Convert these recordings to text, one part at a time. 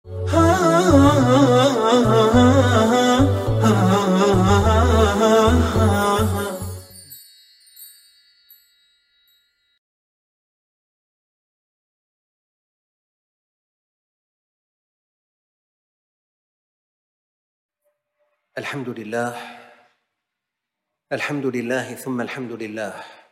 الحمد لله، الحمد لله ثم الحمد لله.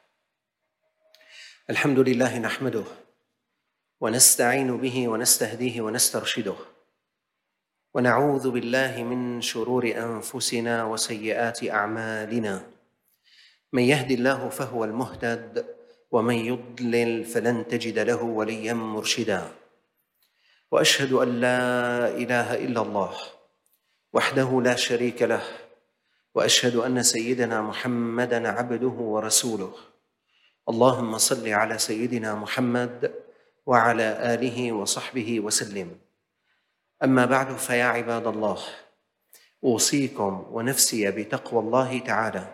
الحمد لله نحمده ونستعين به ونستهديه ونسترشده، ونعوذ بالله من شرور أنفسنا وسيئات أعمالنا. من يهد الله فهو المهتد، ومن يضلل فلن تجد له وليا مرشدا. وأشهد أن لا إله إلا الله وحده لا شريك له، وأشهد أن سيدنا محمدًا عبده ورسوله. اللهم صل على سيدنا محمد وعلى آله وصحبه وسلم. أما بعد، فيا عباد الله، أوصيكم ونفسي بتقوى الله تعالى.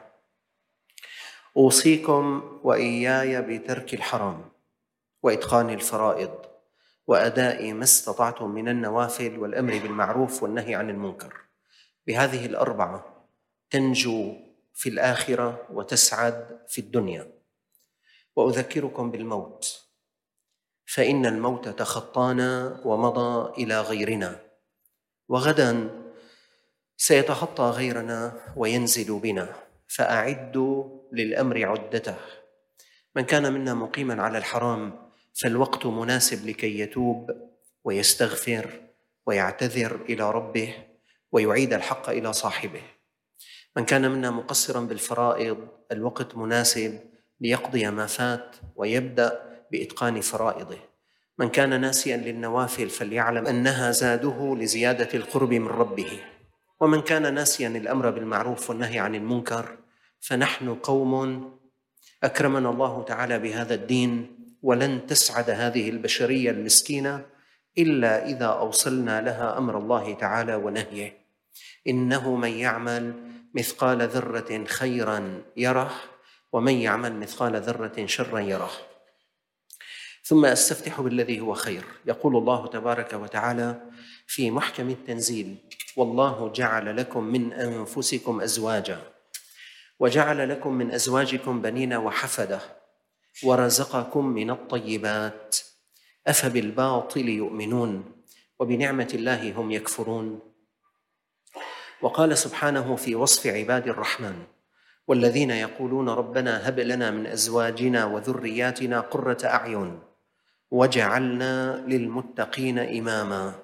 أوصيكم وإياي بترك الحرام وإتقان الفرائض وأداء ما استطعتم من النوافل والأمر بالمعروف والنهي عن المنكر. بهذه الأربعة تنجو في الآخرة وتسعد في الدنيا. وأذكركم بالموت، فإن الموت تخطانا ومضى إلى غيرنا، وغدا سيتخطى غيرنا وينزل بنا، فأعدوا للأمر عدته. من كان منا مقيما على الحرام فالوقت مناسب لكي يتوب ويستغفر ويعتذر إلى ربه ويعيد الحق إلى صاحبه. من كان منا مقصرا بالفرائض الوقت مناسب ليقضي ما فات ويبدأ بإتقان فرائضه. من كان ناسيا للنوافل فليعلم أنها زاده لزيادة القرب من ربه. ومن كان ناسيا الأمر بالمعروف والنهي عن المنكر، فنحن قوم أكرمنا الله تعالى بهذا الدين، ولن تسعد هذه البشرية المسكينة إلا إذا أوصلنا لها أمر الله تعالى ونهيه. إنه من يعمل مثقال ذرة خيرا يره، ومن يعمل مثقال ذرة شرا يره. ثم أستفتح بالذي هو خير. يقول الله تبارك وتعالى في محكم التنزيل: والله جعل لكم من أنفسكم أزواجا، وجعل لكم من أزواجكم بنين وحفدة، ورزقكم من الطيبات، أفبالباطل يؤمنون وبنعمة الله هم يكفرون. وقال سبحانه في وصف عباد الرحمن: والذين يقولون ربنا هب لنا من أزواجنا وذرياتنا قرة أعين وجعلنا للمتقين إماما.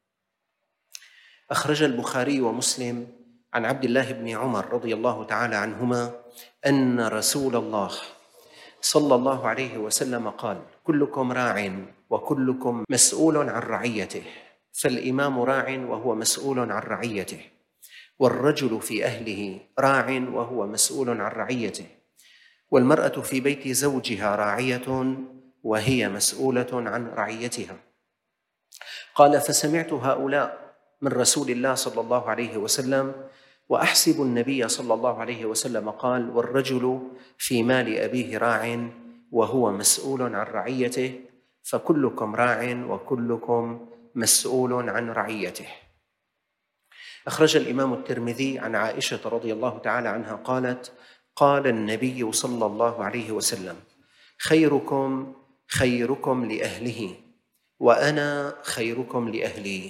أخرج البخاري ومسلم عن عبد الله بن عمر رضي الله تعالى عنهما أن رسول الله صلى الله عليه وسلم قال: كلكم راع وكلكم مسؤول عن رعيته، فالإمام راع وهو مسؤول عن رعيته، والرجل في أهله راع وهو مسؤول عن رعيته، والمرأة في بيت زوجها راعية وهي مسؤولة عن رعيتها. قال: فسمعت هؤلاء من رسول الله صلى الله عليه وسلم، وأحسب النبي صلى الله عليه وسلم قال: والرجل في مال أبيه راع وهو مسؤول عن رعيته، فكلكم راع وكلكم مسؤول عن رعيته. أخرج الإمام الترمذي عن عائشة رضي الله تعالى عنها قالت: قال النبي صلى الله عليه وسلم: خيركم خيركم لأهله، وأنا خيركم لأهلي.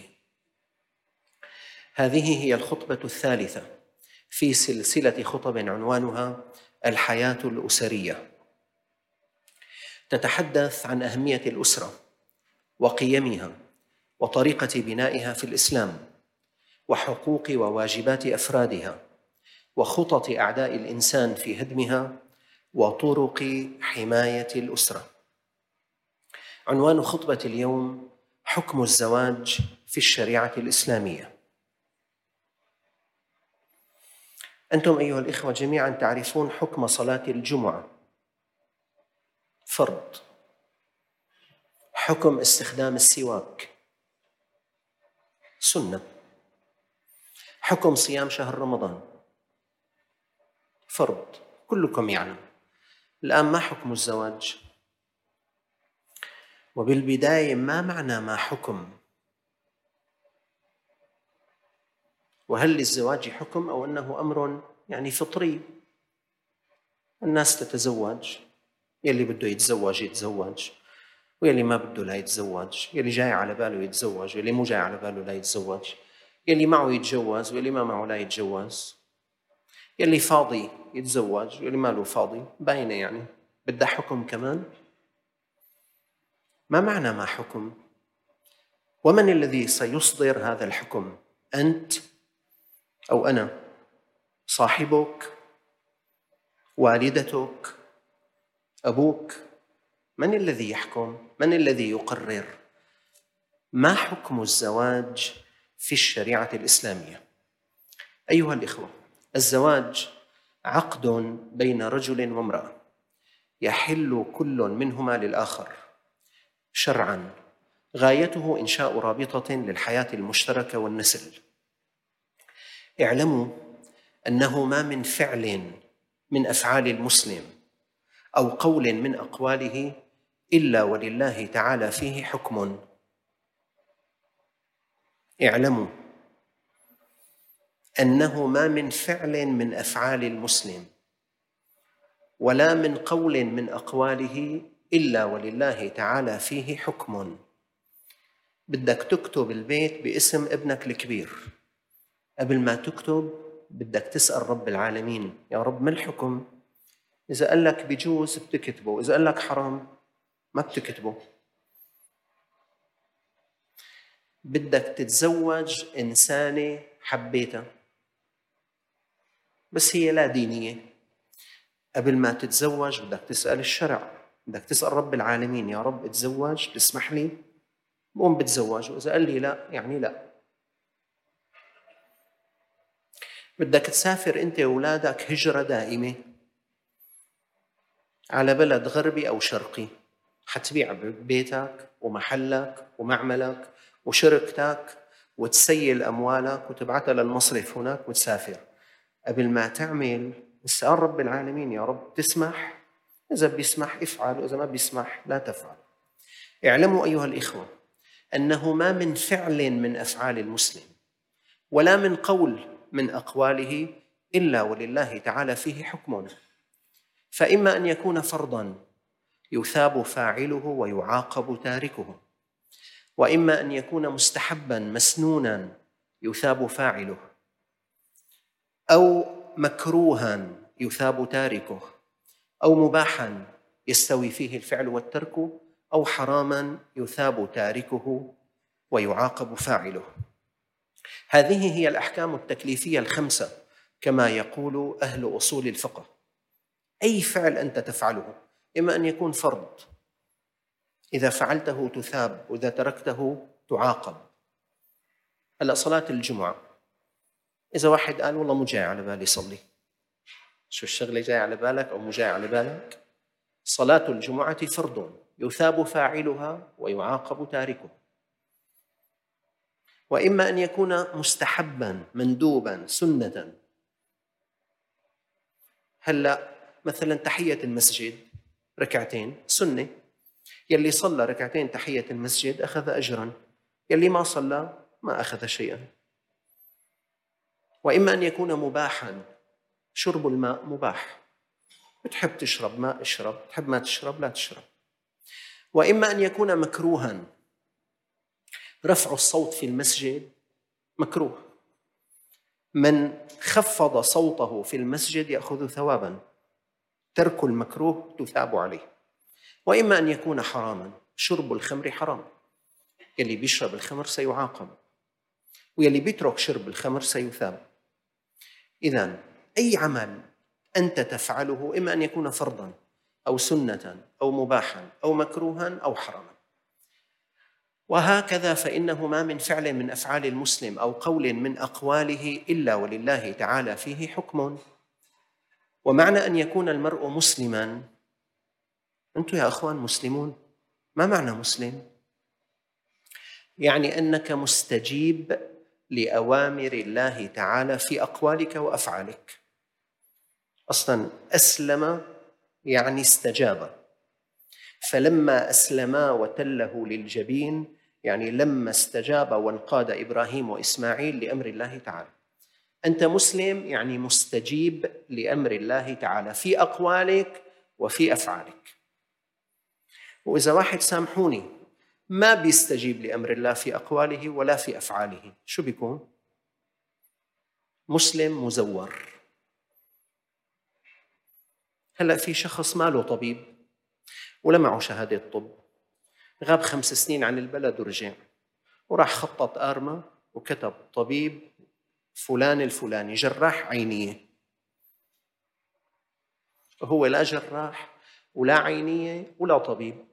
هذه هي الخطبة الثالثة في سلسلة خطب عنوانها الحياة الأسرية. تتحدث عن أهمية الأسرة وقيمها وطريقة بنائها في الإسلام، وحقوق وواجبات أفرادها، وخطط أعداء الإنسان في هدمها، وطرق حماية الأسرة. عنوان خطبة اليوم: حكم الزواج في الشريعة الإسلامية. أنتم أيها الإخوة جميعا تعرفون حكم صلاة الجمعة فرض، حكم استخدام السواك سنة، حكم صيام شهر رمضان فرض، كلكم يعلم. الآن ما حكم الزواج؟ وبالبداية ما معنى ما حكم؟ وهل للزواج حكم أو أنه أمر يعني فطري؟ الناس تتزوج، يلي بده يتزوج يتزوج، ويلي ما بده لا يتزوج، يلي جاي على باله يتزوج ويلي مو جاي على باله لا يتزوج، يلي معه يتجوز ويلي ما معه لا يتجوز، يلي فاضي يتزوج ويلي ما له فاضي. باينة يعني بدها حكم كمان. ما معنى ما حكم؟ ومن الذي سيصدر هذا الحكم؟ أنت أو أنا؟ صاحبك؟ والدتك؟ أبوك؟ من الذي يحكم؟ من الذي يقرر؟ ما حكم الزواج في الشريعة الإسلامية؟ أيها الإخوة، الزواج عقد بين رجل وامرأة يحل كل منهما للآخر شرعاً، غايته إنشاء رابطة للحياة المشتركة والنسل. اعلموا أنه ما من فعل من أفعال المسلم أو قول من أقواله إلا ولله تعالى فيه حكم. اعلموا أنه ما من فعل من أفعال المسلم ولا من قول من أقواله إلا ولله تعالى فيه حكم. بدك تكتب البيت باسم ابنك الكبير، قبل ما تكتب بدك تسأل رب العالمين: يا رب ما الحكم؟ إذا قال لك بجوز بتكتبه، إذا قال لك حرام ما بتكتبه. بدك تتزوج إنسانة حبيتها بس هي لا دينية، قبل ما تتزوج بدك تسأل الشرع، بدك تسأل رب العالمين: يا رب اتزوج، تسمح لي؟ بقوم بتزوج، وإذا قال لي لا يعني لا. بدك تسافر أنت وأولادك هجرة دائمة على بلد غربي أو شرقي، حتبيع بيتك ومحلك ومعملك وشركتك وتسيل أموالك وتبعتها للمصرف هناك وتسافر. قبل ما تعمل اسأل رب العالمين: يا رب تسمح؟ إذا بيسمح افعل، وإذا ما بيسمح لا تفعل. اعلموا أيها الإخوة أنه ما من فعل من أفعال المسلم ولا من قول من أقواله إلا ولله تعالى فيه حكم. فإما أن يكون فرضاً يثاب فاعله ويعاقب تاركه، وإما أن يكون مستحباً مسنوناً يثاب فاعله، أو مكروها يثاب تاركه، أو مباحاً يستوي فيه الفعل والترك، أو حراما يثاب تاركه ويعاقب فاعله. هذه هي الأحكام التكليفية الخمسة كما يقول أهل أصول الفقه. أي فعل أنت تفعله إما أن يكون فرض، إذا فعلته تثاب وإذا تركته تعاقب. هلأ صلاة الجمعة، إذا واحد قال والله مو جاي على بالي صلي، شو الشغلة جاي على بالك أو مو جاي على بالك؟ صلاة الجمعة فرض يثاب فاعلها ويعاقب تاركه. وإما أن يكون مستحباً مندوباً سنة. هلأ مثلاً تحية المسجد ركعتين سنة، يلي صلى ركعتين تحية المسجد أخذ أجراً، يلي ما صلى ما أخذ شيئاً. وإما أن يكون مباحاً، شرب الماء مباح، بتحب تشرب ماء اشرب، بتحب ما تشرب لا تشرب. وإما أن يكون مكروها، رفع الصوت في المسجد مكروه، من خفض صوته في المسجد يأخذ ثوابا، ترك المكروه تثاب عليه. وإما أن يكون حراما، شرب الخمر حرام، يلي بيشرب الخمر سيعاقب، ويلي بيترك شرب الخمر سيثاب. إذن أي عمل أنت تفعله إما أن يكون فرضاً أو سنة أو مباحاً أو مكروها أو حراما. وهكذا فإنه ما من فعل من أفعال المسلم أو قول من أقواله إلا ولله تعالى فيه حكم. ومعنى أن يكون المرء مسلماً، أنتم يا أخوان مسلمون، ما معنى مسلم؟ يعني أنك مستجيب لأوامر الله تعالى في أقوالك وأفعالك. أصلاً أسلم يعني استجاب، فلما أسلما وتله للجبين يعني لما استجاب وانقاد إبراهيم وإسماعيل لأمر الله تعالى. أنت مسلم يعني مستجيب لأمر الله تعالى في أقوالك وفي أفعالك. وإذا واحد، سامحوني، ما بيستجيب لأمر الله في أقواله ولا في أفعاله، شو بيكون؟ مسلم مزور. هلأ في شخص ما له طبيب ولا معه شهادة طب، غاب 5 سنين عن البلد ورجع، وراح خطط آرمة وكتب طبيب فلان الفلاني جراح عينية، وهو لا جراح ولا عينية ولا طبيب،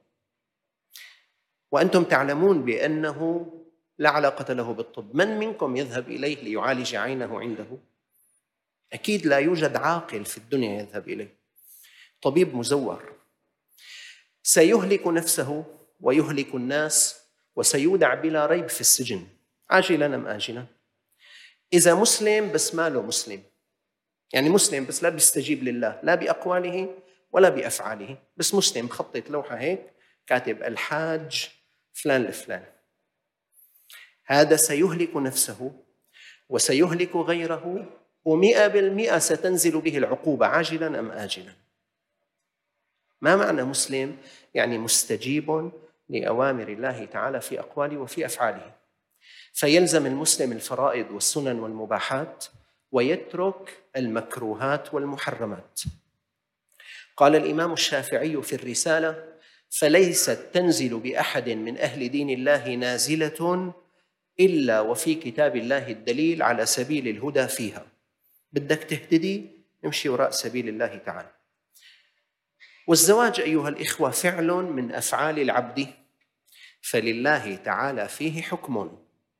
وأنتم تعلمون بأنه لا علاقة له بالطب. من منكم يذهب إليه ليعالج عينه عنده؟ أكيد لا يوجد عاقل في الدنيا يذهب إليه. طبيب مزور سيهلك نفسه ويهلك الناس وسيودع بلا ريب في السجن عاجلا أم آجلا. إذا مسلم بس ما له مسلم، يعني مسلم بس لا بيستجيب لله لا بأقواله ولا بأفعاله، بس مسلم خطط لوحة هيك كاتب الحاج فلان الفلان، هذا سيهلك نفسه وسيهلك غيره، و100% ستنزل به العقوبة عاجلا أم آجلا. ما معنى مسلم؟ يعني مستجيب لأوامر الله تعالى في أقواله وفي أفعاله. فيلزم المسلم الفرائض والسنن والمباحات ويترك المكروهات والمحرمات. قال الإمام الشافعي في الرسالة: فليست تنزل بأحد من أهل دين الله نازلة إلا وفي كتاب الله الدليل على سبيل الهدى فيها. بدك تهتدي امشي وراء سبيل الله تعالى. والزواج أيها الإخوة فعل من أفعال العبد، فلله تعالى فيه حكم.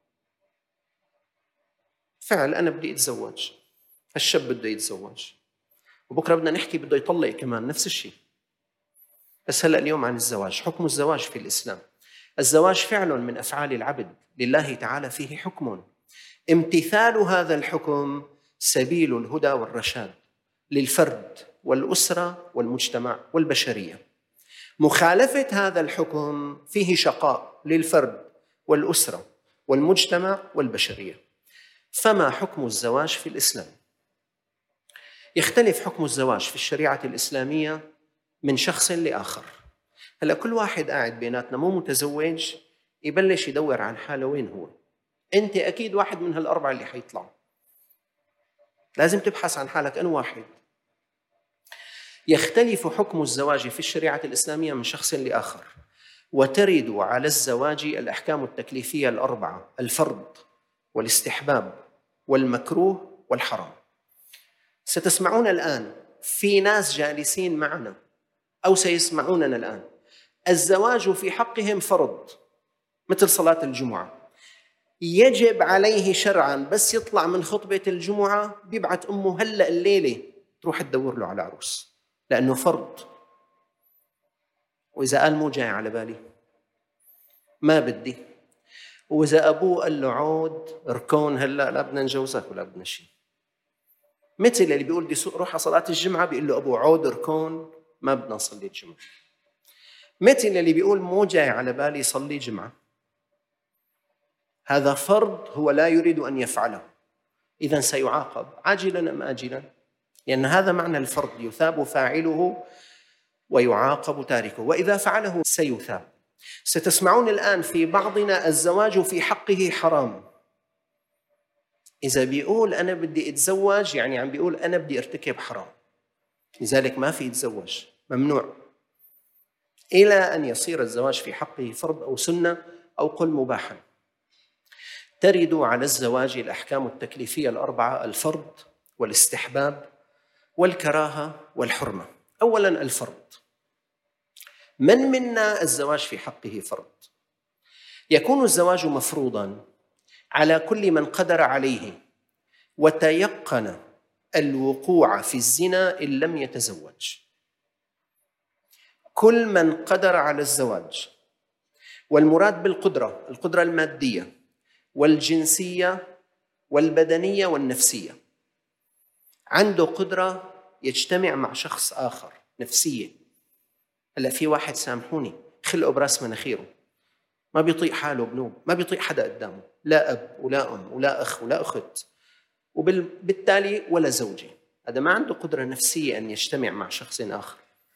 فعل، أنا بدي أتزوج، الشاب بده يتزوج، وبكرة بدنا نحكي بده يطلق كمان، نفس الشيء. بس هلأ اليوم عن الزواج. حكم الزواج في الإسلام: الزواج فعل من أفعال العبد، لله تعالى فيه حكم، امتثال هذا الحكم سبيل الهدى والرشاد للفرد والأسرة والمجتمع والبشرية. مخالفة هذا الحكم فيه شقاء للفرد والأسرة والمجتمع والبشرية. فما حكم الزواج في الإسلام؟ يختلف حكم الزواج في الشريعة الإسلامية من شخص لآخر. هلأ كل واحد قاعد بيناتنا مو متزوج يبلش يدور عن حاله وين هو. أنت أكيد واحد من هالأربعة اللي حيطلعوا، لازم تبحث عن حالك أنا واحد. يختلف حكم الزواج في الشريعة الإسلامية من شخص لآخر، وترد على الزواج الأحكام التكليفية الأربعة: الفرض والاستحباب والمكروه والحرام. ستسمعون الآن في ناس جالسين معنا أو سيسمعوننا الآن الزواج في حقهم فرض مثل صلاة الجمعة، يجب عليه شرعاً، بس يطلع من خطبة الجمعة بيبعت أمه هلأ الليلة تروح تدور له على عروس لأنه فرض. وإذا قال مو جاي على بالي ما بدي، وإذا أبوه قال له عود ركون هلأ لا بدنا نجوزك ولا بدنا شيء. مثل اللي بيقول بدي روح على صلاة الجمعة بيقول له أبوه عود ركون ما بدنا نصلي الجمعة. مثل اللي بيقول مو جاي على بالي صلي جمعة، هذا فرض هو لا يريد أن يفعله، إذن سيعاقب عاجلاً أم آجلاً، لأن هذا معنى الفرض: يثاب فاعله ويعاقب تاركه، وإذا فعله سيثاب. ستسمعون الآن في بعضنا الزواج في حقه حرام. إذا بيقول أنا بدي أتزوج يعني عم بيقول أنا بدي أرتكب حرام، لذلك ما في يتزوج، ممنوع، إلى أن يصير الزواج في حقه فرض أو سنة أو قل مباحا. ترد على الزواج الأحكام التكليفية الأربعة: الفرض والاستحباب والكراهة والحرمة. أولاً الفرض. من منا الزواج في حقه فرض؟ يكون الزواج مفروضاً على كل من قدر عليه وتيقن الوقوع في الزنا إن لم يتزوج. كل من قدر على الزواج، والمراد بالقدرة القدرة المادية والجنسية والبدنية والنفسية، عنده قدرة يجتمع مع شخص آخر نفسية. هلا في واحد، سامحوني، خلقه براس مناخيره، ما بيطيق حاله بنوب، ما بيطيق حدا قدامه، لا أب ولا أم ولا أخ ولا أخت، وبالتالي ولا زوجة، هذا ما عنده قدرة نفسية أن يجتمع مع شخص آخر.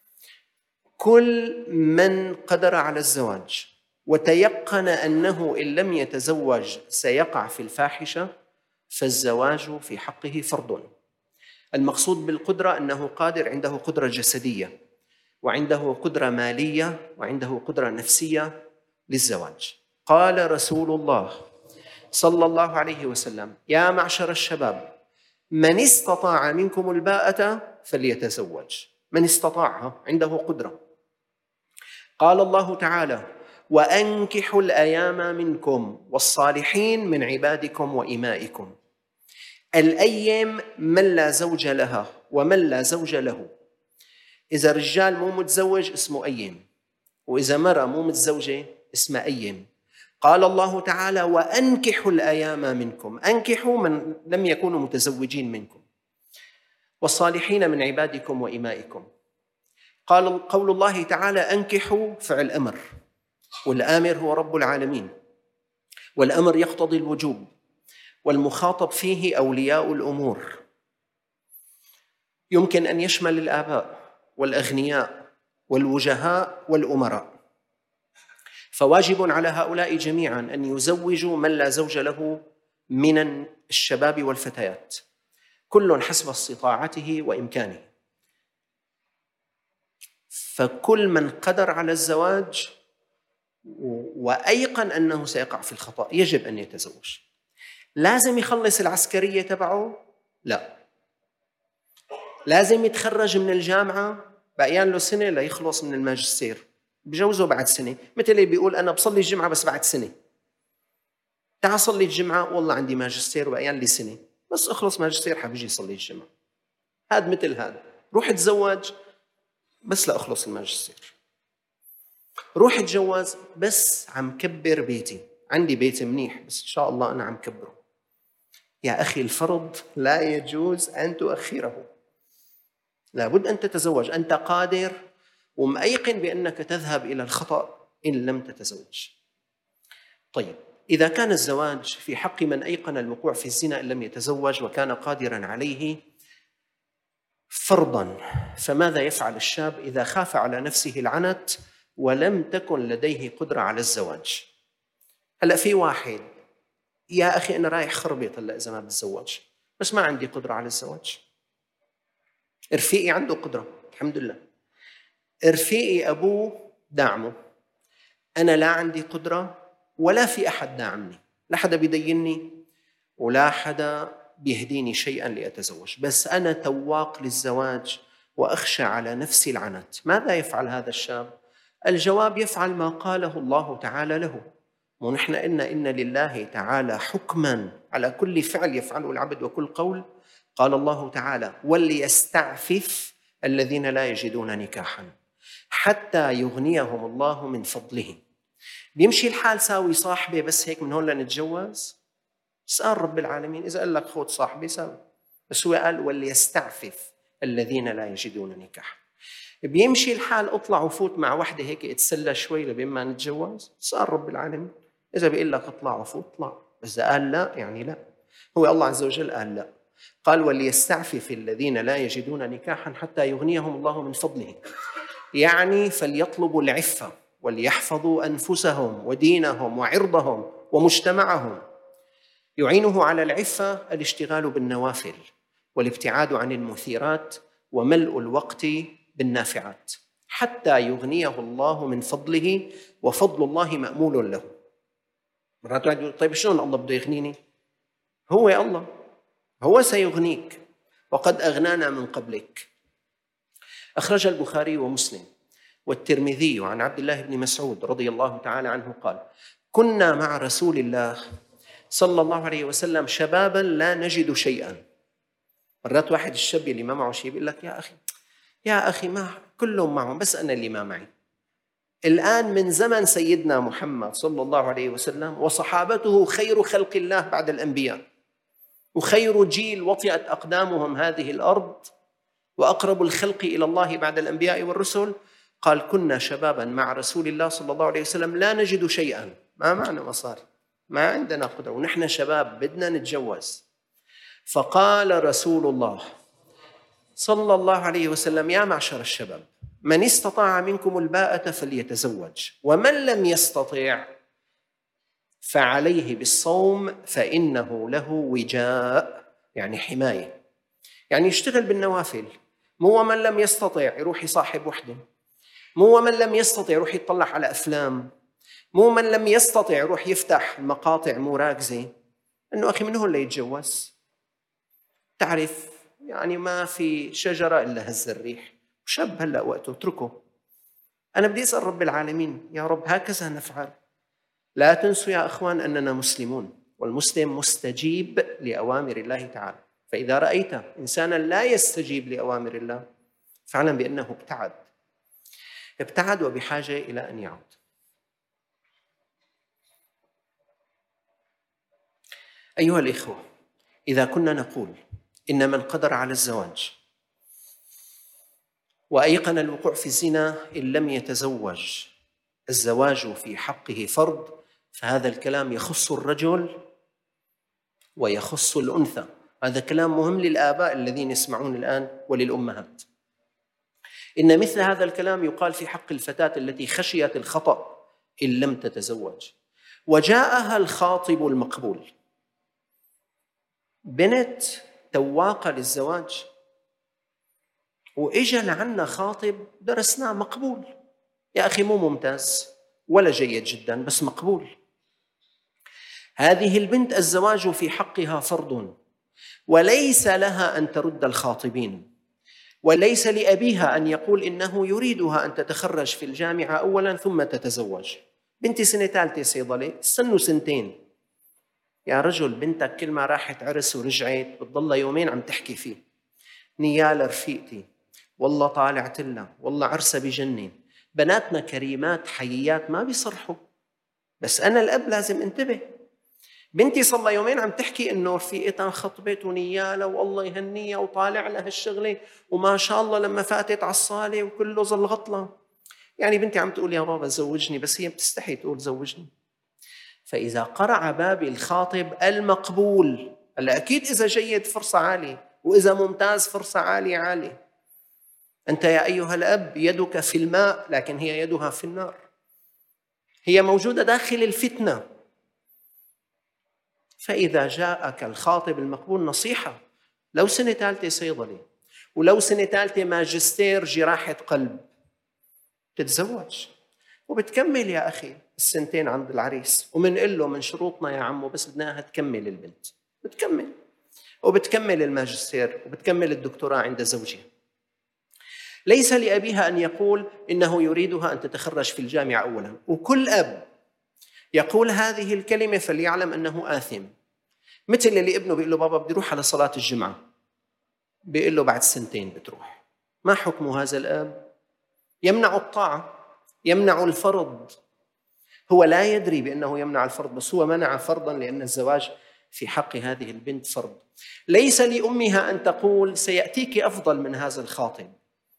كل من قدر على الزواج وتيقن أنه إن لم يتزوج سيقع في الفاحشة فالزواج في حقه فرض. المقصود بالقدرة أنه قادر، عنده قدرة جسدية وعنده قدرة مالية وعنده قدرة نفسية للزواج. قال رسول الله صلى الله عليه وسلم: يا معشر الشباب من استطاع منكم الباءة فليتزوج، من استطاعها عنده قدرة. قال الله تعالى: وأنكحوا الأيام منكم والصالحين من عبادكم وإمائكم. الأيم من لا زوج لها ومن لا زوج له. إذا رجال مو متزوج اسمه أيم، وإذا مرأة مو متزوجة اسمها أيم. قال الله تعالى: وأنكحوا الأيام منكم، أنكحوا من لم يكونوا متزوجين منكم، والصالحين من عبادكم وإمائكم. قول الله تعالى: أنكحوا فعل أمر، والآمر هو رب العالمين، والأمر يقتضي الوجوب، والمخاطب فيه أولياء الأمور، يمكن أن يشمل الآباء والأغنياء والوجهاء والأمراء. فواجب على هؤلاء جميعا أن يزوجوا من لا زوج له من الشباب والفتيات، كل حسب استطاعته وإمكانه. فكل من قدر على الزواج وأيقن أنه سيقع في الخطأ يجب أن يتزوج. لازم يخلص العسكرية تبعه؟ لا. لازم يتخرج من الجامعة؟ بقيان له سنة ليخلص من الماجستير، بجوزه بعد سنة. مثل اللي بيقول أنا بصلي الجمعة بس بعد سنة. تعال صلي الجمعة، والله عندي ماجستير وبقيان لي سنة، بس أخلص ماجستير حبيجي صلي الجمعة. هذا مثل هذا. روح اتزوج بس لا أخلص الماجستير. روح اتجوز بس عم كبر بيتي، عندي بيت منيح بس إن شاء الله أنا عم كبره. يا أخي الفرض لا يجوز أن تؤخره، لابد أن تتزوج. أنت قادر ومأيقن بأنك تذهب إلى الخطأ إن لم تتزوج. طيب، إذا كان الزواج في حق من أيقن الوقوع في الزنا إن لم يتزوج وكان قادراً عليه فرضاً، فماذا يفعل الشاب إذا خاف على نفسه العنت ولم تكن لديه قدرة على الزواج؟ هلأ في واحد: يا أخي أنا رايح خربط هلأ إذا ما بتزوج، بس ما عندي قدرة على الزواج. رفيقي عنده قدرة الحمد لله، رفيقي أبوه داعمه، أنا لا عندي قدرة ولا في أحد داعمني، لا حدا بيديني ولا حدا بيهديني شيئا لأتزوج، بس أنا تواق للزواج وأخشى على نفسي العنت. ماذا يفعل هذا الشاب؟ الجواب: يفعل ما قاله الله تعالى له. ونحن إن لله تعالى حكما على كل فعل يفعله العبد وكل قول. قال الله تعالى: وليستعفف الذين لا يجدون نكاحا حتى يغنيهم الله من فضله. بيمشي الحال ساوي صاحبي بس هيك من هون لنتجوز؟ سأل رب العالمين، إذا قال لك خذ صاحبي ساوي، بس هو قال وليستعفف الذين لا يجدون نكاحا. بيمشي الحال اطلع وفوت مع وحده هيك اتسلى شوي لبين ما نتجوز؟ سأل رب العالمين، إذا بيقول لك اطلع وفوت اطلع، بس إذا قال لا يعني لا. هو الله عز وجل قال لا، قال وليستعفف الذين لا يجدون نكاحا حتى يغنيهم الله من فضله، يعني فليطلبوا العفة وليحفظوا أنفسهم ودينهم وعرضهم ومجتمعهم. يعينه على العفة الاشتغال بالنوافل والابتعاد عن المثيرات وملء الوقت بالنافعات حتى يغنيه الله من فضله، وفضل الله مأمول له. مرات واحد يقول طيب شلون الله بده يغنيني؟ هو يا الله، هو سيغنيك، وقد أغنانا من قبلك. أخرج البخاري ومسلم والترمذي عن عبد الله بن مسعود رضي الله تعالى عنه قال: كنا مع رسول الله صلى الله عليه وسلم شبابا لا نجد شيئا. مرات واحد الشاب اللي ما معه شيء بيقول لك يا أخي ما كلهم معهم بس أنا اللي ما معي. الآن من زمن سيدنا محمد صلى الله عليه وسلم وصحابته خير خلق الله بعد الأنبياء، وخير جيل وطئت أقدامهم هذه الأرض، وأقرب الخلق إلى الله بعد الأنبياء والرسل. قال: كنا شبابا مع رسول الله صلى الله عليه وسلم لا نجد شيئا، ما معنا مصاري، ما عندنا قدرة، ونحن شباب بدنا نتجوز. فقال رسول الله صلى الله عليه وسلم: يا معشر الشباب، من استطاع منكم الباءة فليتزوج، ومن لم يستطع فعليه بالصوم فإنه له وجاء، يعني حماية، يعني يشتغل بالنوافل. مو من لم يستطع يروح يصاحب وحده، مو من لم يستطع يروح يطلع على أفلام، مو من لم يستطع يروح يفتح مقاطع مو راكزة. إنه أخي من هو اللي يتجوز؟ تعرف يعني ما في شجرة إلا هز الريح، شاب هلأ وقته اتركه. أنا بدي أسأل رب العالمين: يا رب هكذا نفعل؟ لا تنسوا يا أخوان أننا مسلمون، والمسلم مستجيب لأوامر الله تعالى. فإذا رأيت إنسانا لا يستجيب لأوامر الله فاعلم بأنه ابتعد وبحاجة إلى أن يعود. أيها الإخوة، إذا كنا نقول إن من قدر على الزواج وأيقن الوقوع في الزنا إن لم يتزوج الزواج في حقه فرض، فهذا الكلام يخص الرجل ويخص الأنثى. هذا كلام مهم للآباء الذين يسمعون الآن وللأمهات. إن مثل هذا الكلام يقال في حق الفتاة التي خشيت الخطأ إن لم تتزوج وجاءها الخاطب المقبول، بنت تواقة للزواج وإجا لعنا خاطب درسناه مقبول، يا أخي مو ممتاز ولا جيد جدا بس مقبول. هذه البنت الزواج في حقها فرض، وليس لها أن ترد الخاطبين، وليس لأبيها أن يقول إنه يريدها أن تتخرج في الجامعة أولا ثم تتزوج. بنتي سنة ثالثة صيدلة، استنوا سنتين. يا رجل بنتك كل ما راحت عرس ورجعت بتضل يومين عم تحكي فيه: نيال رفيقتي، والله طالعت لها، والله عرسة بجنن. بناتنا كريمات حييات ما بيصرحوا، بس أنا الأب لازم انتبه. بنتي صلى يومين عم تحكي إنه رفيقتها خطبت ونيالة والله يهنيها وطالع لها الشغلة وما شاء الله لما فاتت على الصالة وكله زلغطلة. يعني بنتي عم تقول يا بابا زوجني، بس هي بتستحي تقول زوجني. فإذا قرع باب الخاطب المقبول، هلا أكيد إذا جيد فرصة عالية، وإذا ممتاز فرصة عالية. أنت يا أيها الأب يدك في الماء لكن هي يدها في النار، هي موجودة داخل الفتنة. فإذا جاءك الخاطب المقبول نصيحة، لو سنة ثالثة صيدلة ولو سنة ثالثة ماجستير جراحة قلب، تتزوج وبتكمل يا أخي السنتين عند العريس، ومنقول له من شروطنا يا عمو بس بدناها تكمل البنت، بتكمل وبتكمل الماجستير وبتكمل الدكتوراه عند زوجها. ليس لأبيها أن يقول إنه يريدها أن تتخرج في الجامعة أولا. وكل أب يقول هذه الكلمة فليعلم أنه آثم. مثل اللي ابنه بيقول له بابا بدي أروح على صلاة الجمعة، بيقول له بعد سنتين بتروح. ما حكم هذا الأب؟ يمنع الطاعة، يمنع الفرض. هو لا يدري بأنه يمنع الفرض، بس هو منع فرضا لأن الزواج في حق هذه البنت فرض. ليس لأمها أن تقول سيأتيك أفضل من هذا الخاطب،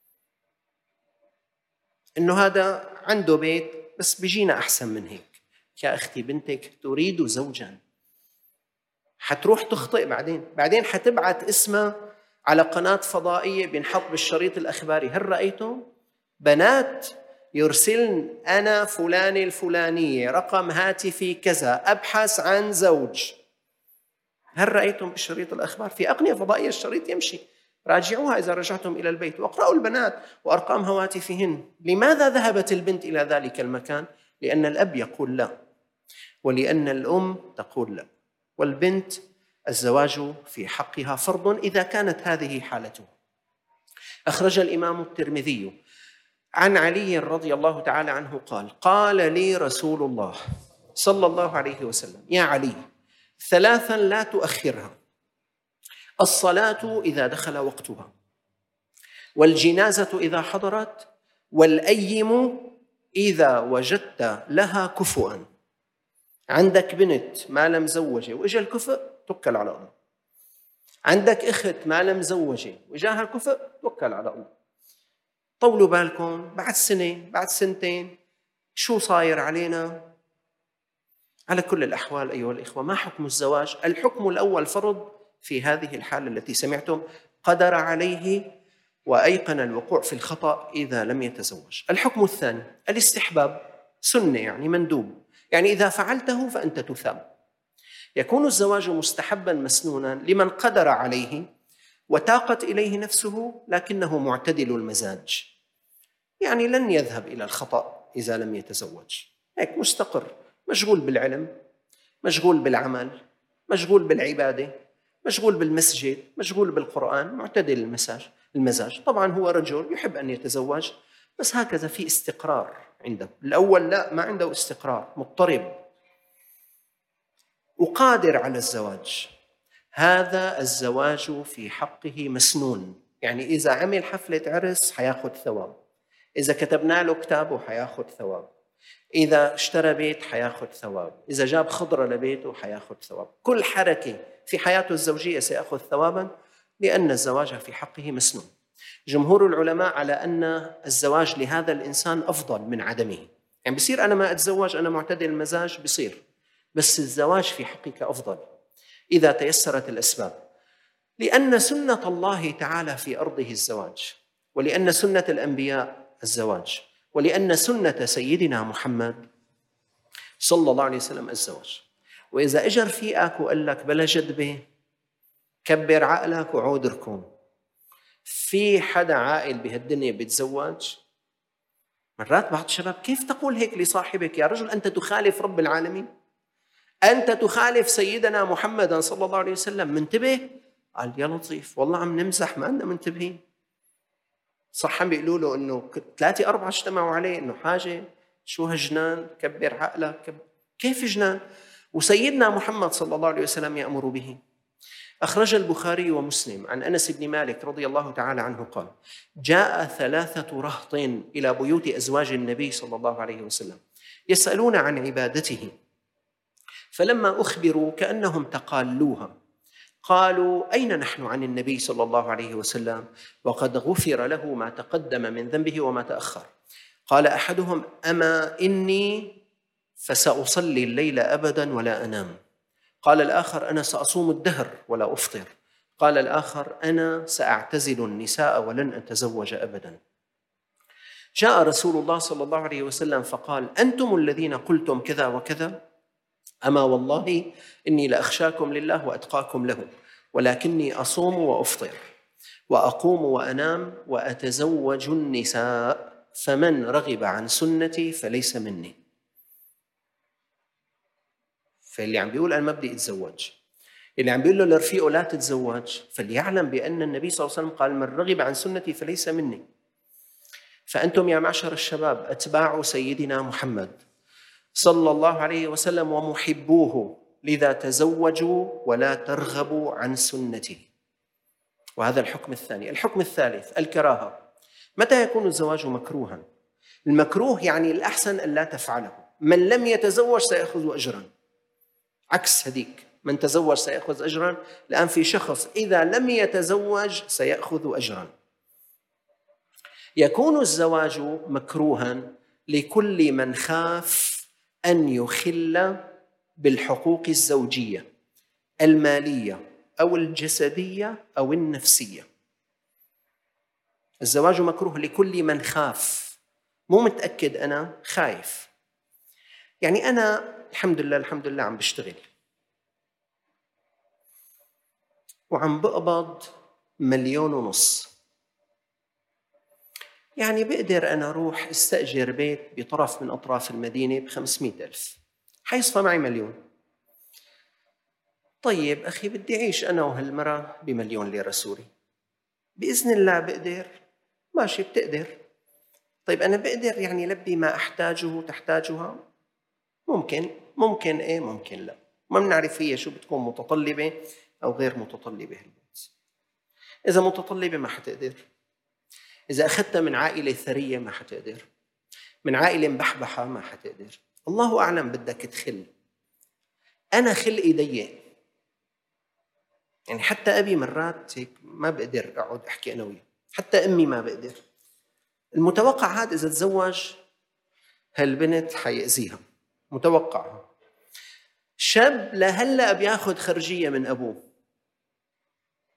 إنه هذا عنده بيت بس بيجينا أحسن من هيك. يا أختي بنتك تريد زوجا، حتروح تخطئ بعدين حتبعت اسمها على قناة فضائية بنحط بالشريط الأخباري: هل رأيتم بنات يرسلن أنا فلانة الفلانية رقم هاتفي كذا أبحث عن زوج؟ هل رأيتم بالشريط الأخبار؟ في أقنية فضائية الشريط يمشي، راجعوها إذا رجعتم إلى البيت واقرأوا البنات وأرقام هواتفهن. لماذا ذهبت البنت إلى ذلك المكان؟ لأن الأب يقول لا، ولأن الأم تقول لا. والبنت الزواج في حقها فرض إذا كانت هذه حالته. أخرج الإمام الترمذي عن علي رضي الله تعالى عنه قال لي رسول الله صلى الله عليه وسلم: يا علي، ثلاثا لا تؤخرها: الصلاة إذا دخل وقتها، والجنازة إذا حضرت، والأيم إذا وجدت لها كفؤا. عندك بنت ما لم زوجة وإجا الكفء، توكل على الله. عندك أخت ما لم زوجة وإجاها الكفء، توكل على الله. طولوا بالكم بعد سنة بعد سنتين شو صاير علينا. على كل الأحوال أيها الإخوة، ما حكم الزواج؟ الحكم الأول فرض في هذه الحالة التي سمعتم قدر عليه وأيقن الوقوع في الخطأ إذا لم يتزوج. الحكم الثاني الاستحباب، سنة يعني مندوب، يعني إذا فعلته فأنت تثاب. يكون الزواج مستحبا مسنونا لمن قدر عليه وتاقت إليه نفسه لكنه معتدل المزاج، يعني لن يذهب إلى الخطأ إذا لم يتزوج، هيك مستقر، مشغول بالعلم، مشغول بالعمل، مشغول بالعبادة، مشغول بالمسجد، مشغول بالقرآن، معتدل المزاج. طبعا هو رجل يحب أن يتزوج، بس هكذا في استقرار عنده. الأول لا، ما عنده استقرار، مضطرب وقادر على الزواج. هذا الزواج في حقه مسنون، يعني إذا عمل حفلة عرس حياخد ثواب، إذا كتبنا له كتابه حياخد ثواب، إذا اشترى بيت حياخد ثواب، إذا جاب خضرة لبيته حياخد ثواب، كل حركة في حياته الزوجية سيأخذ ثوابا لأن الزواج في حقه مسنون. جمهور العلماء على أن الزواج لهذا الإنسان أفضل من عدمه، يعني بصير أنا ما أتزوج، أنا معتدل المزاج بصير، بس الزواج في حقك أفضل إذا تيسرت الأسباب، لأن سنة الله تعالى في أرضه الزواج، ولأن سنة الأنبياء الزواج، ولأن سنة سيدنا محمد صلى الله عليه وسلم الزواج. وإذا أجر فيك وقال لك بلا جدبة، كبر عقلك وعود ركون. في حدا عاقل بهالدنيا بيتزوج؟ مرات بعض الشباب كيف تقول هيك لصاحبك؟ يا رجل أنت تخالف رب العالمين، أنت تخالف سيدنا محمد صلى الله عليه وسلم، منتبه. قال يا لطيف والله عم نمزح، ما أننا منتبهين. صح عم بيقولوا له إنه 3-4 اجتمعوا عليه إنه حاجة، شو هالجنان، كبر عقلك. كيف جنان؟ وسيدنا محمد صلى الله عليه وسلم يأمر به. أخرج البخاري ومسلم عن أنس بن مالك رضي الله تعالى عنه قال: جاء 3 رهط إلى بيوت أزواج النبي صلى الله عليه وسلم يسألون عن عبادته، فلما أخبروا كأنهم تقالوها قالوا: أين نحن عن النبي صلى الله عليه وسلم وقد غفر له ما تقدم من ذنبه وما تأخر؟ قال أحدهم: أما إني فسأصلي الليل أبدا ولا أنام. قال الآخر: أنا سأصوم الدهر ولا أفطر. قال الآخر: أنا سأعتزل النساء ولن أتزوج أبدا. جاء رسول الله صلى الله عليه وسلم فقال: أنتم الذين قلتم كذا وكذا؟ أما والله إني لأخشاكم لله وأتقاكم له، ولكني أصوم وأفطر وأقوم وأنام وأتزوج النساء، فمن رغب عن سنتي فليس مني. فاللي عم بيقول أنا ما بدي أتزوج، اللي عم بيقول له لرفيقه لا تتزوج، فليعلم بأن النبي صلى الله عليه وسلم قال: من رغب عن سنتي فليس مني. فأنتم يا معشر الشباب أتباع سيدنا محمد صلى الله عليه وسلم ومحبوه، لذا تزوجوا ولا ترغبوا عن سنته. وهذا الحكم الثاني. الحكم الثالث الكراهة. متى يكون الزواج مكروها؟ المكروه يعني الأحسن أن لا تفعله. من لم يتزوج سيأخذ أجرا، عكس هديك من تزوج سيأخذ أجرا. الآن في شخص إذا لم يتزوج سيأخذ أجرا. يكون الزواج مكروها لكل من خاف أن يخل بالحقوق الزوجية المالية أو الجسدية أو النفسية. الزواج مكروه لكل من خاف، مو متأكد، أنا خايف. يعني أنا الحمد لله عم بشتغل وعم بقبض 1.5 مليون، يعني بقدر أنا أروح استأجر بيت بطرف من أطراف المدينة ب500,000، حيصفى معي 1,000,000. طيب أخي بدي أعيش أنا وهالمرة ب1,000,000 ليرة سوري، بإذن الله بقدر. ماشي بتقدر. طيب أنا بقدر يعني لبي ما أحتاجه تحتاجها؟ ممكن إيه ممكن لا، ما بنعرف هي شو بتكون متطلبة أو غير متطلبة هالبيت. إذا متطلبة ما حتقدر، إذا أخذتها من عائلة ثرية ما حتقدر، من عائلة مبحبحة ما حتقدر. الله أعلم بدك تخل. أنا خلقي ضيق، يعني حتى أبي مرات هيك ما بقدر أقعد أحكي أنا وياه، حتى أمي ما بقدر. المتوقع هذا إذا تزوج هالبنت حيأذيها، متوقع. شاب لهلأ بياخد خرجية من أبوه،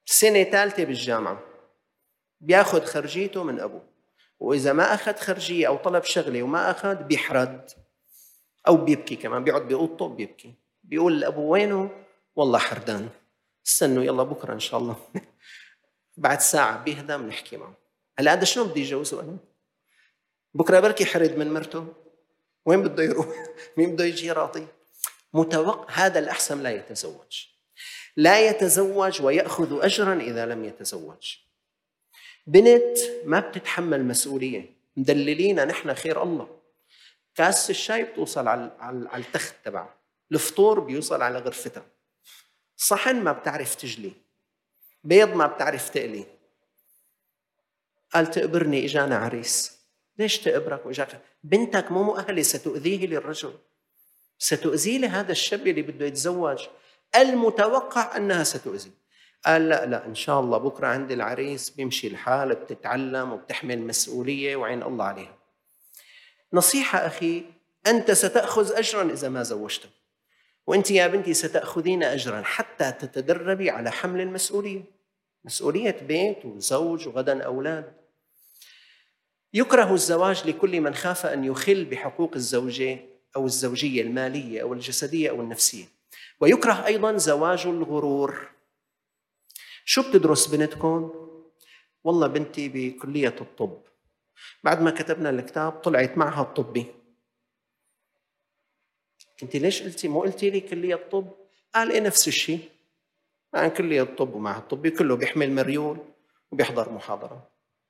سنة ثالثة بالجامعة، بياخد خرجيته من أبوه، وإذا ما أخذ خرجية أو طلب شغلة وما أخذ بيحرد أو بيبكي كمان، بيقعد بأوضته بيبكي، بيقول لأبوه وينه؟ والله حردان، استنوا يلا بكرة إن شاء الله. بعد ساعة بيهدى بنحكي معه. هلا هذا شلون بدي يجوزه أنا؟ بكرة بركي حرد من مرته، وين بده يروح؟ مين بده يجي يراضي؟ هذا الأحسن لا يتزوج، لا يتزوج ويأخذ أجرا إذا لم يتزوج. بنت ما بتتحمل مسؤولية، مدللينا نحن خير الله، كاسة الشاي بتوصل على التخت تبعه، الفطور بيوصل على غرفتها، صحن ما بتعرف تجلي، بيض ما بتعرف تقلي. قال تقبرني إجانا عريس. ليش تقبرك وإجاك؟ بنتك مو مؤهلة، ستؤذيه للرجل، ستؤذي لهذا الشاب اللي بده يتزوج، المتوقع أنها ستؤذي. قال لا إن شاء الله بكرة عند العريس بيمشي الحال، بتتعلم وبتحمل مسؤولية وعين الله عليها. نصيحة أخي، أنت ستأخذ أجرا إذا ما زوجتك، وأنت يا بنتي ستأخذين أجرا حتى تتدربي على حمل المسؤولية، مسؤولية بيت وزوج وغدا أولاد. يكره الزواج لكل من خاف أن يخل بحقوق الزوجة أو الزوجية المالية أو الجسدية أو النفسية. ويكره أيضا زواج الغرور. شو بتدرس بنتكم؟ والله بنتي بكلية الطب، بعد ما كتبنا الكتاب طلعت معها الطبي. انت ليش قلتي مو قلتي لي كلية الطب؟ قال ايه نفس الشيء، مع كلية الطب ومع الطبي كله بيحمل مريول وبيحضر محاضرة.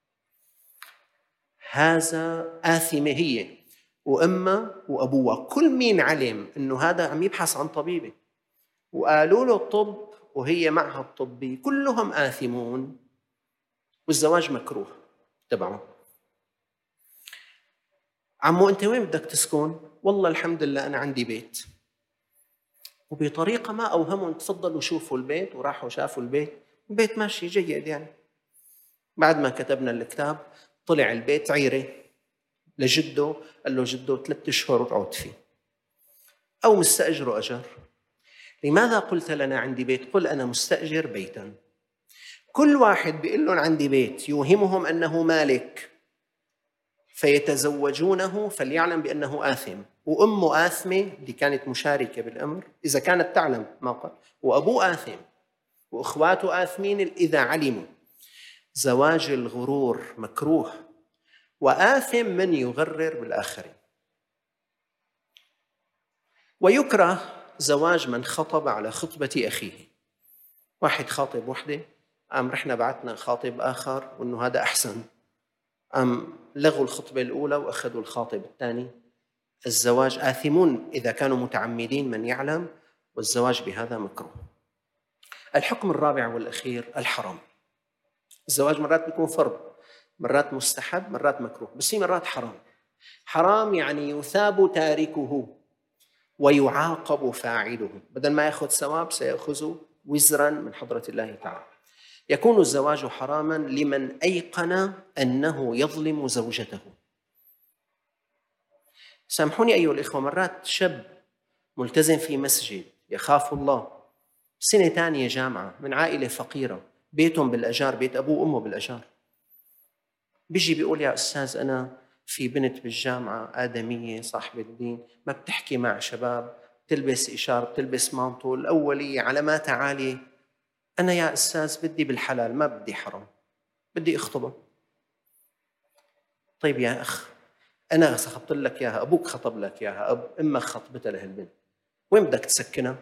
هذا آثمة هي وأمها وأبوها، كل مين علم إنه هذا عم يبحث عن طبيبة وقالوا له الطب وهي معها الطبي، كلهم آثمون، والزواج مكروه تبعه. عمو أنت وين بدك تسكن؟ والله الحمد لله أنا عندي بيت. وبطريقة ما أوهمهم تفضلوا شوفوا البيت، وراحوا شافوا البيت ماشي جيد يعني. بعد ما كتبنا الكتاب طلع البيت عيرة لجده، قال له جده 3 أشهر اقعد فيه، أو مستأجره أجر. لماذا قلت لنا عندي بيت؟ قل أنا مستأجر بيتا. كل واحد بيقول لهم عندي بيت يوهمهم أنه مالك فيتزوجونه، فليعلم بأنه آثم، وأمه آثمة اللي كانت مشاركة بالأمر إذا كانت تعلم ما قال، وأبوه آثم وإخواته آثمين إذا علموا. زواج الغرور مكروه، وآثم من يغرر بالآخرين. ويكره زواج من خطب على خطبة أخيه. واحد خاطب وحده، رحنا بعتنا خاطب آخر وأنه هذا أحسن، لغوا الخطبة الأولى وأخذوا الخاطب الثاني. الزواج آثمون إذا كانوا متعمدين من يعلم، والزواج بهذا مكروه. الحكم الرابع والأخير الحرام. الزواج مرات بيكون فرض، مرات مستحب، مرات مكروه، بس هي مرات حرام. حرام يعني يثاب تاركه ويعاقب فاعله، بدل ما يأخذ ثواب سيأخذ وزرا من حضرة الله تعالى. يكون الزواج حراما لمن أيقن أنه يظلم زوجته. سامحوني أيها الإخوة، مرات شاب ملتزم في مسجد يخاف الله، سنة ثانية جامعة، من عائلة فقيرة، بيتهم بالأجار، بيت أبوه وأمه بالأجار، بيجي بيقول يا أستاذ أنا في بنت بالجامعة آدمية صاحبة الدين، ما بتحكي مع شباب، تلبس إشارة، تلبس مانطو، الأولية، علاماتها عالية. أنا يا أستاذ بدي بالحلال، ما بدي حرام، بدي أخطبها. طيب يا أخ، أنا خطبت لك إياها، أبوك خطب لك إياها، أمك خطبتها لهالبنت، وين بدك تسكنها؟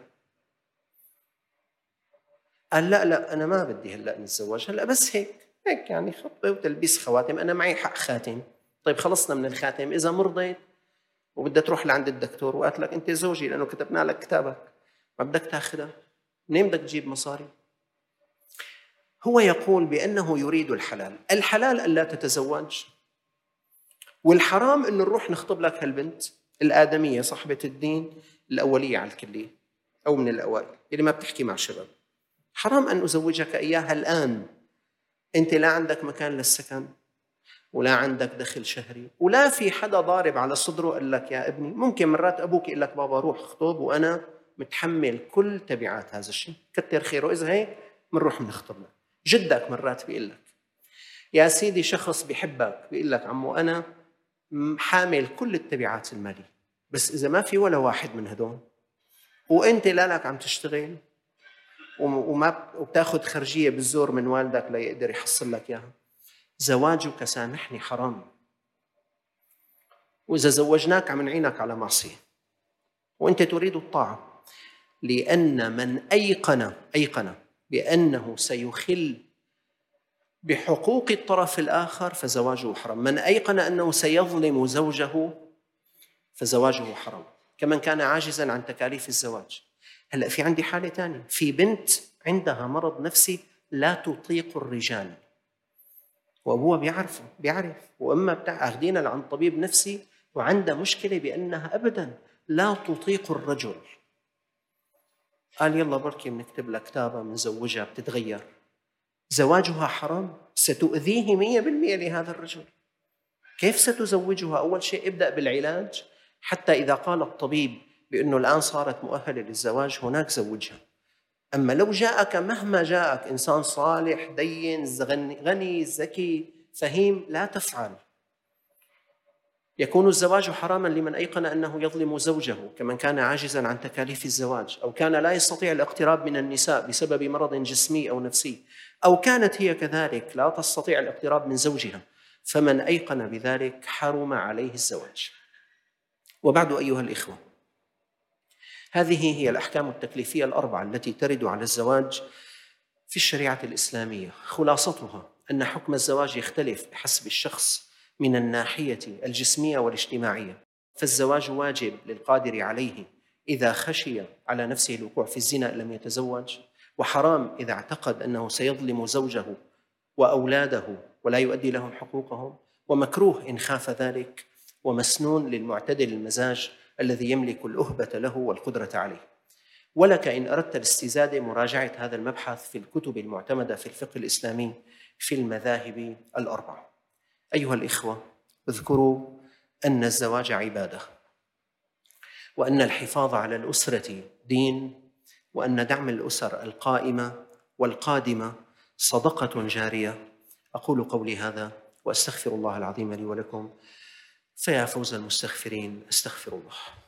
قال لا أنا ما بدي هلأ نتزوج، هلأ بس هيك يعني خطبة وتلبيس خواتم، أنا معي حق خاتم. طيب خلصنا من الخاتم، إذا مرضيت وبدها تروح لعند الدكتور وقالت لك أنت زوجي لأنه كتبنا لك كتابك، ما بدك تاخذها، منين بدك تجيب مصاري؟ هو يقول بأنه يريد الحلال. الحلال ألا تتزوج، والحرام أنه نروح نخطب لك هالبنت الآدمية صاحبة الدين الأولية على الكلية أو من الأوائل اللي ما بتحكي مع شباب. حرام أن أزوجك إياها الآن، أنت لا عندك مكان للسكن ولا عندك دخل شهري ولا في حدا ضارب على صدره قال لك يا ابني. ممكن مرات أبوك يقول لك بابا روح خطب وأنا متحمل كل تبعات هذا الشيء، كتر خيره، إذا هيك منروح منخطب لك. جدك مرات بيقول لك يا سيدي شخص بيحبك بيقول لك عمو أنا حامل كل التبعات المالية، بس إذا ما في ولا واحد من هدول وأنت لك عم تشتغل وما وبتاخذ خرجية بالزور من والدك ليقدر يحصل لك إياها، زواجك سامحني حرام. وإذا زوجناك عم نعينك على معصية وأنت تريد الطاعة، لأن من أيقن بأنه سيخل بحقوق الطرف الآخر فزواجه حرام. من أيقن أنه سيظلم زوجه فزواجه حرام، كمن كان عاجزاً عن تكاليف الزواج. هلأ في عندي حالة تانية، في بنت عندها مرض نفسي لا تطيق الرجال، وأبوها بيعرف وأمها أخذينها عند طبيب نفسي وعندها مشكلة بأنها أبداً لا تطيق الرجل. قال يلا بركي بنكتب لها كتابة منزوجها بتتغير. زواجها حرام، ستؤذيه 100% لهذا الرجل. كيف ستزوجها؟ أول شيء ابدأ بالعلاج، حتى إذا قال الطبيب بأنه الآن صارت مؤهلة للزواج هناك زوجها. أما لو جاءك مهما جاءك إنسان صالح دين غني ذكي فهيم لا تفعل. يكون الزواج حراما لمن أيقن أنه يظلم زوجه، كمن كان عاجزا عن تكاليف الزواج، أو كان لا يستطيع الاقتراب من النساء بسبب مرض جسمي أو نفسي، أو كانت هي كذلك لا تستطيع الاقتراب من زوجها، فمن أيقن بذلك حرم عليه الزواج. وبعد أيها الإخوة، هذه هي الأحكام التكليفية الأربعة التي ترد على الزواج في الشريعة الإسلامية. خلاصتها أن حكم الزواج يختلف بحسب الشخص من الناحية الجسمية والاجتماعية، فالزواج واجب للقادر عليه إذا خشي على نفسه الوقوع في الزنا لم يتزوج، وحرام إذا اعتقد أنه سيظلم زوجه وأولاده ولا يؤدي لهم حقوقهم، ومكروه إن خاف ذلك، ومسنون للمعتدل المزاج الذي يملك الأهبة له والقدرة عليه. ولك إن أردت الاستزادة مراجعة هذا المبحث في الكتب المعتمدة في الفقه الإسلامي في المذاهب الأربعة. أيها الإخوة، اذكروا أن الزواج عبادة، وأن الحفاظ على الأسرة دين، وأن دعم الأسر القائمة والقادمة صدقة جارية. أقول قولي هذا وأستغفر الله العظيم لي ولكم، فيا فوز المستغفرين، أستغفر الله.